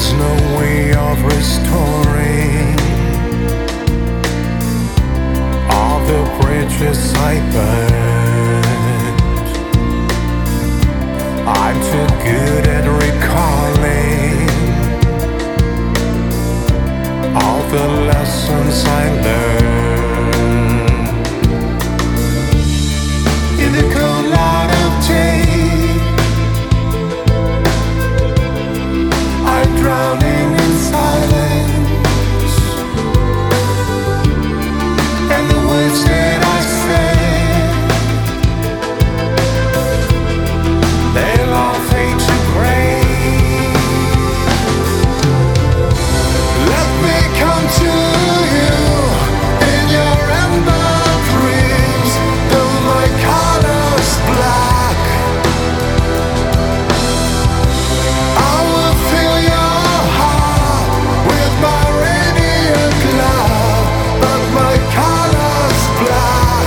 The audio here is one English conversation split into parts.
There's no way of restoring all the bridges I burned. I'm too good at recalling all the lessons I learned. In the cold light of day, I'm drowning in silence, and the words that I say, they'll all fade to gray. Let me come to you in your ember dreams, though my color's black. I will fill your heart with my radiant love, but my color's black.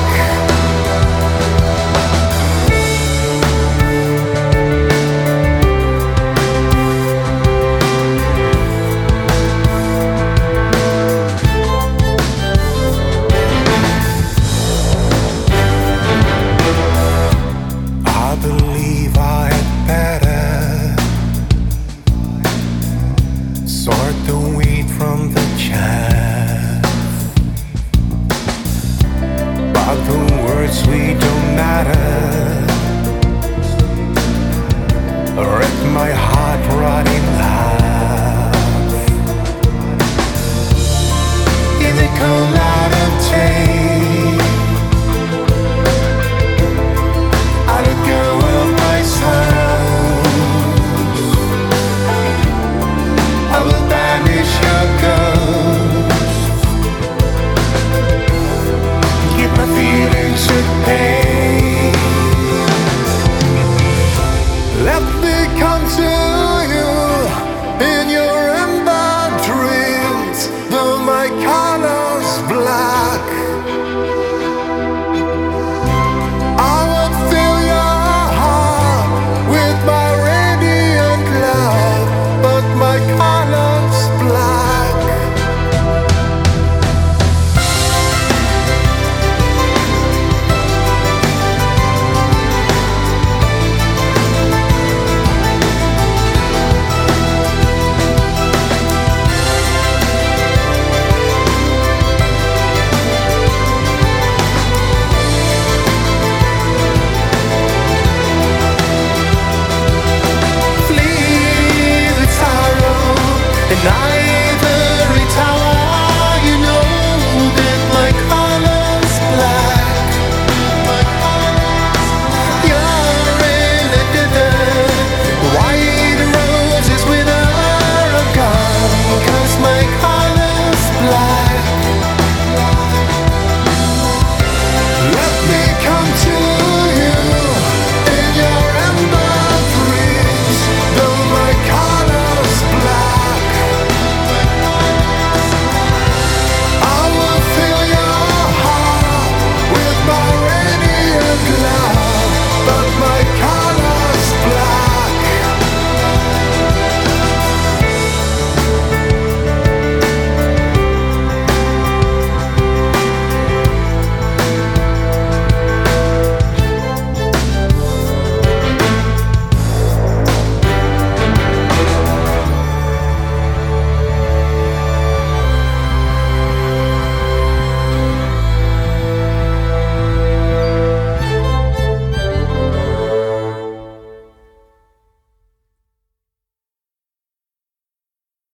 I believe I had better sort the wheat from the chaff, but the words we don't matter rip my heart right in half. In the cold light of day, I let go of my sorrows. I will banish your ghost, give my feelings at bay. Let me come to you in your ember dreams, though my color's black. I would fill your heart with my radiant love, but my color's black. Flee the sorrow, and I